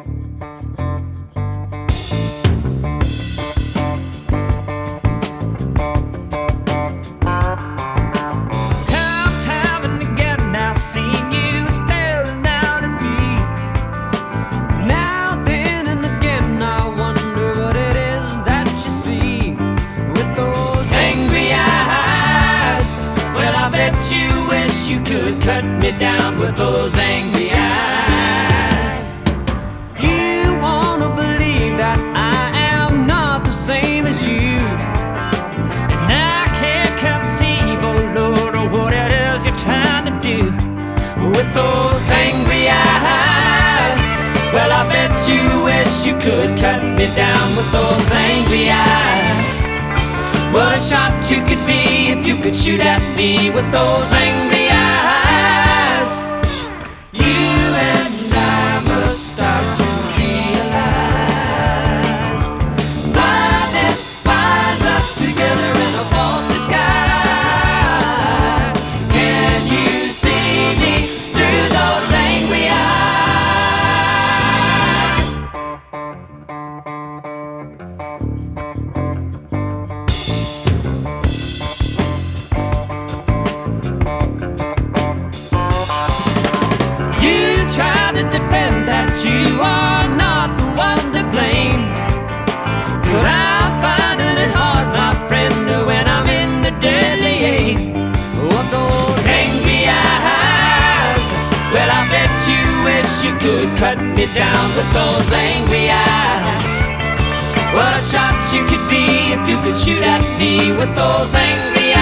You wish you could cut me down with those angry eyes. You wanna believe that I am not the same as you, and I can't conceive, oh Lord, of what it is you're trying to do with those angry eyes. Well, I bet you wish you could cut me down with those angry eyes. What a shot you could be if you could shoot at me with those angry eyes. You and I must start to realize blindness binds us together in a false disguise. Can you see me through those angry eyes? Try to defend that you are not the one to blame, but I'm finding it hard, my friend, when I'm in the deadly aim of those angry eyes. Well, I bet you wish you could cut me down with those angry eyes. What a shot you could be if you could shoot at me with those angry eyes.